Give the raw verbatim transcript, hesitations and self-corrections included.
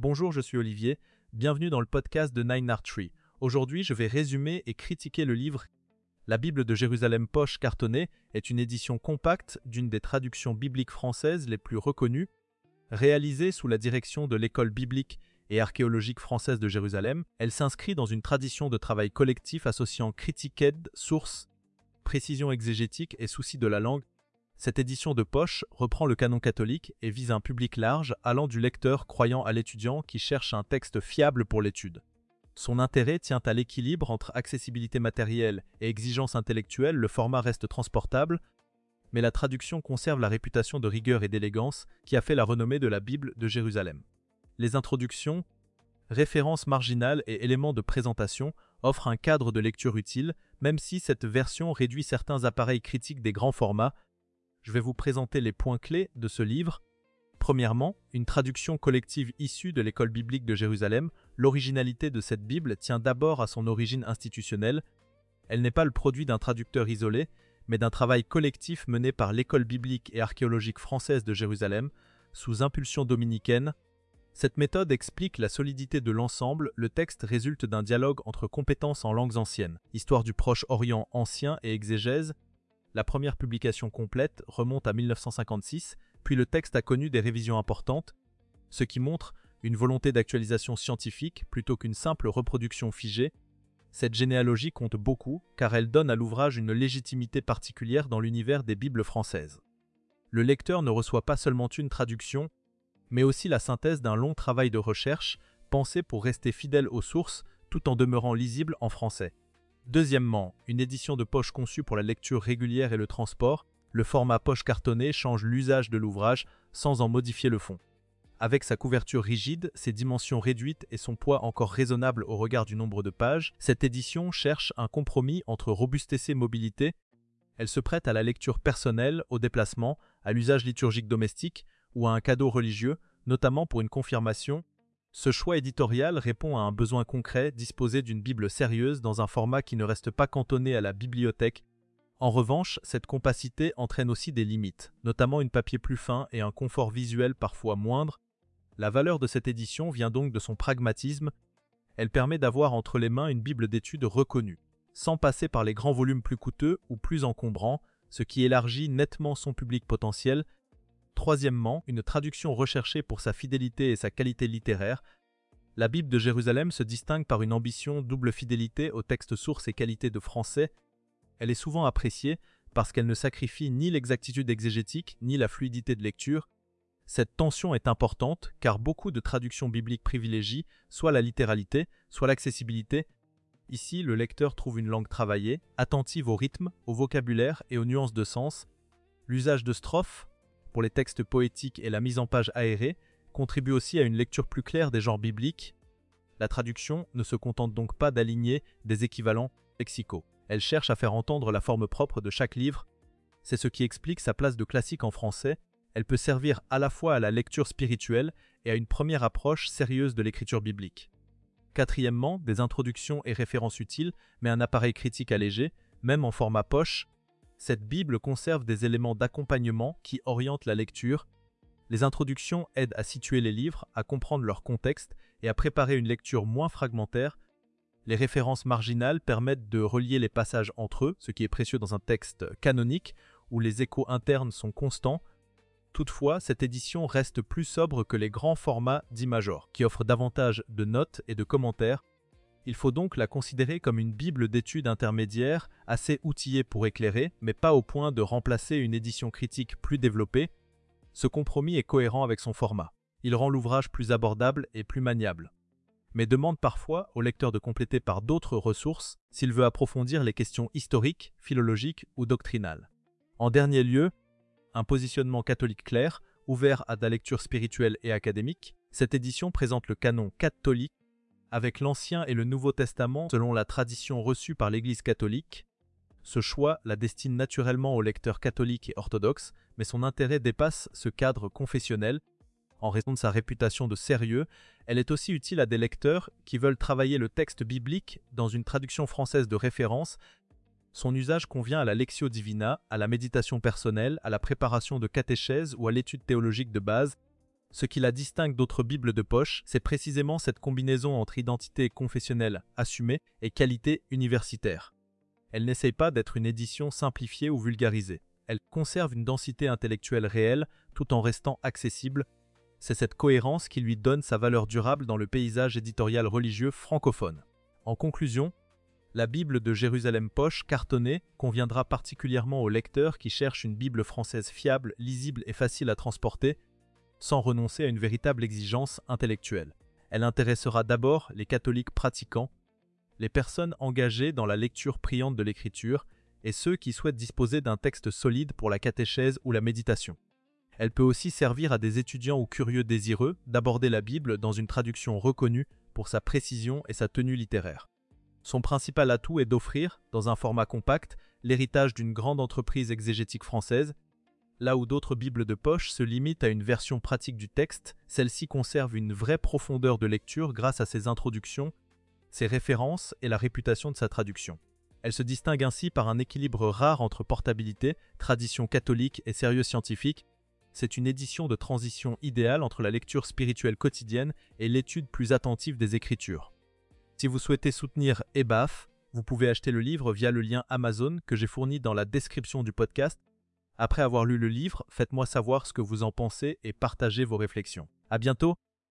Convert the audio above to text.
Bonjour, je suis Olivier, bienvenue dans le podcast de Nine Art Tree. Aujourd'hui, je vais résumer et critiquer le livre La Bible de Jérusalem poche cartonnée est une édition compacte d'une des traductions bibliques françaises les plus reconnues, réalisée sous la direction de l'École biblique et archéologique française de Jérusalem. Elle s'inscrit dans une tradition de travail collectif associant critique-aide, source, précision exégétique et souci de la langue. Cette édition de poche reprend le canon catholique et vise un public large allant du lecteur croyant à l'étudiant qui cherche un texte fiable pour l'étude. Son intérêt tient à l'équilibre entre accessibilité matérielle et exigence intellectuelle. Le format reste transportable, mais la traduction conserve la réputation de rigueur et d'élégance qui a fait la renommée de la Bible de Jérusalem. Les introductions, références marginales et éléments de présentation offrent un cadre de lecture utile, même si cette version réduit certains appareils critiques des grands formats. Je vais vous présenter les points clés de ce livre. Premièrement, une traduction collective issue de l'École biblique de Jérusalem. L'originalité de cette Bible tient d'abord à son origine institutionnelle. Elle n'est pas le produit d'un traducteur isolé, mais d'un travail collectif mené par l'École biblique et archéologique française de Jérusalem, sous impulsion dominicaine. Cette méthode explique la solidité de l'ensemble. Le texte résulte d'un dialogue entre compétences en langues anciennes, histoire du Proche-Orient ancien et exégèse. La première publication complète remonte à mille neuf cent cinquante-six, puis le texte a connu des révisions importantes, ce qui montre une volonté d'actualisation scientifique plutôt qu'une simple reproduction figée. Cette généalogie compte beaucoup car elle donne à l'ouvrage une légitimité particulière dans l'univers des Bibles françaises. Le lecteur ne reçoit pas seulement une traduction, mais aussi la synthèse d'un long travail de recherche pensé pour rester fidèle aux sources tout en demeurant lisible en français. Deuxièmement, une édition de poche conçue pour la lecture régulière et le transport. Le format poche cartonné change l'usage de l'ouvrage sans en modifier le fond. Avec sa couverture rigide, ses dimensions réduites et son poids encore raisonnable au regard du nombre de pages, cette édition cherche un compromis entre robustesse et mobilité. Elle se prête à la lecture personnelle, au déplacement, à l'usage liturgique domestique ou à un cadeau religieux, notamment pour une confirmation. Ce choix éditorial répond à un besoin concret, disposer d'une Bible sérieuse dans un format qui ne reste pas cantonné à la bibliothèque. En revanche, cette compacité entraîne aussi des limites, notamment une papier plus fin et un confort visuel parfois moindre. La valeur de cette édition vient donc de son pragmatisme. Elle permet d'avoir entre les mains une Bible d'études reconnue, sans passer par les grands volumes plus coûteux ou plus encombrants, ce qui élargit nettement son public potentiel. Troisièmement, une traduction recherchée pour sa fidélité et sa qualité littéraire. La Bible de Jérusalem se distingue par une ambition double fidélité au texte source et qualité de français. Elle est souvent appréciée parce qu'elle ne sacrifie ni l'exactitude exégétique ni la fluidité de lecture. Cette tension est importante car beaucoup de traductions bibliques privilégient soit la littéralité, soit l'accessibilité. Ici, le lecteur trouve une langue travaillée, attentive au rythme, au vocabulaire et aux nuances de sens. L'usage de strophes, pour les textes poétiques et la mise en page aérée, contribue aussi à une lecture plus claire des genres bibliques. La traduction ne se contente donc pas d'aligner des équivalents lexicaux. Elle cherche à faire entendre la forme propre de chaque livre. C'est ce qui explique sa place de classique en français. Elle peut servir à la fois à la lecture spirituelle et à une première approche sérieuse de l'écriture biblique. Quatrièmement, des introductions et références utiles, mais un appareil critique allégé, même en format poche. Cette Bible conserve des éléments d'accompagnement qui orientent la lecture. Les introductions aident à situer les livres, à comprendre leur contexte et à préparer une lecture moins fragmentaire. Les références marginales permettent de relier les passages entre eux, ce qui est précieux dans un texte canonique où les échos internes sont constants. Toutefois, cette édition reste plus sobre que les grands formats dits majors, qui offrent davantage de notes et de commentaires. Il faut donc la considérer comme une Bible d'études intermédiaire, assez outillée pour éclairer, mais pas au point de remplacer une édition critique plus développée. Ce compromis est cohérent avec son format. Il rend l'ouvrage plus abordable et plus maniable, mais demande parfois au lecteur de compléter par d'autres ressources s'il veut approfondir les questions historiques, philologiques ou doctrinales. En dernier lieu, un positionnement catholique clair, ouvert à de la lecture spirituelle et académique. Cette édition présente le canon catholique avec l'Ancien et le Nouveau Testament selon la tradition reçue par l'Église catholique. Ce choix la destine naturellement aux lecteurs catholiques et orthodoxes, mais son intérêt dépasse ce cadre confessionnel. En raison de sa réputation de sérieux, elle est aussi utile à des lecteurs qui veulent travailler le texte biblique dans une traduction française de référence. Son usage convient à la lectio divina, à la méditation personnelle, à la préparation de catéchèse ou à l'étude théologique de base. Ce qui la distingue d'autres Bibles de poche, c'est précisément cette combinaison entre identité confessionnelle assumée et qualité universitaire. Elle n'essaye pas d'être une édition simplifiée ou vulgarisée. Elle conserve une densité intellectuelle réelle tout en restant accessible. C'est cette cohérence qui lui donne sa valeur durable dans le paysage éditorial religieux francophone. En conclusion, la Bible de Jérusalem Poche cartonnée conviendra particulièrement aux lecteurs qui cherchent une Bible française fiable, lisible et facile à transporter, sans renoncer à une véritable exigence intellectuelle. Elle intéressera d'abord les catholiques pratiquants, les personnes engagées dans la lecture priante de l'Écriture et ceux qui souhaitent disposer d'un texte solide pour la catéchèse ou la méditation. Elle peut aussi servir à des étudiants ou curieux désireux d'aborder la Bible dans une traduction reconnue pour sa précision et sa tenue littéraire. Son principal atout est d'offrir, dans un format compact, l'héritage d'une grande entreprise exégétique française. Là où d'autres Bibles de poche se limitent à une version pratique du texte, celle-ci conserve une vraie profondeur de lecture grâce à ses introductions, ses références et la réputation de sa traduction. Elle se distingue ainsi par un équilibre rare entre portabilité, tradition catholique et sérieux scientifique. C'est une édition de transition idéale entre la lecture spirituelle quotidienne et l'étude plus attentive des Écritures. Si vous souhaitez soutenir E B A F, vous pouvez acheter le livre via le lien Amazon que j'ai fourni dans la description du podcast. Après avoir lu le livre, faites-moi savoir ce que vous en pensez et partagez vos réflexions. À bientôt!